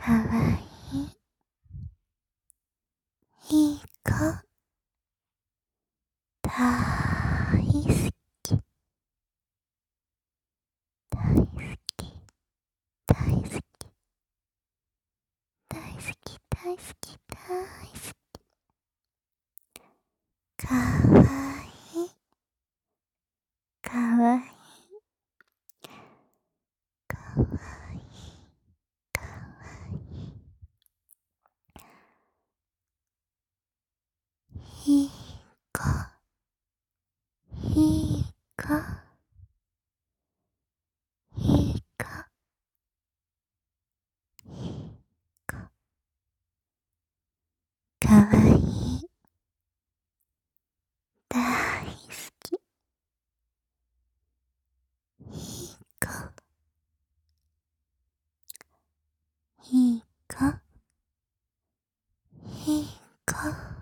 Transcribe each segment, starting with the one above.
かわいい、いい子、大好き、大好き、大好き、大好き、大好き、大好き、かわいい、かわいい、かわいい、かわいい、いい子、いい子、いい子、いい子、かわいい、大好き、いい子、いい子、いい子、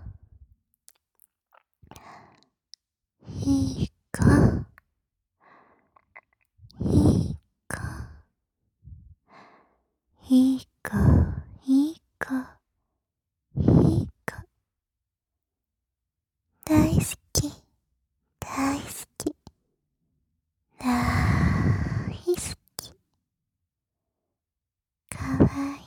いい子、いい子、いい子、いい子、いい子、大好き、大好き、大好き、かわい